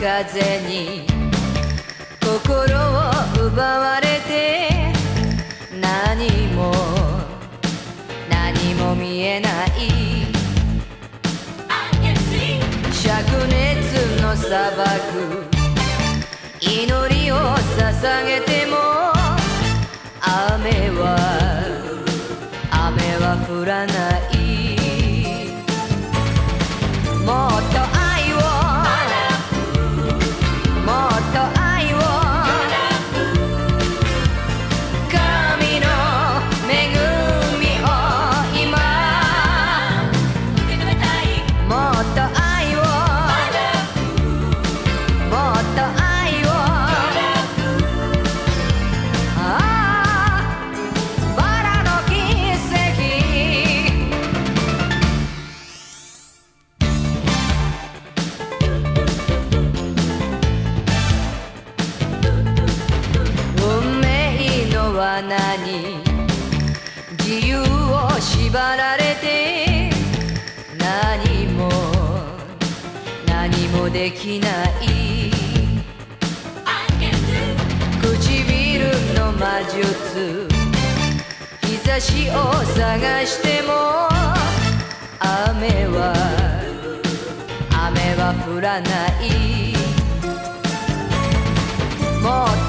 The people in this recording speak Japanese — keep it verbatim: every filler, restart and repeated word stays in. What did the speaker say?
風に心を奪われて、何も何も見えない。灼熱の砂漠、祈りを捧げても雨は雨は降らない。もっと愛をもっと愛を、神の恵みを今受け止めたい。もっと愛をもっと愛を、ああバラの奇跡。運命の罠に自由を縛られて、何も何もできない。唇の魔術、日差しを探しても雨は雨は降らない。もっと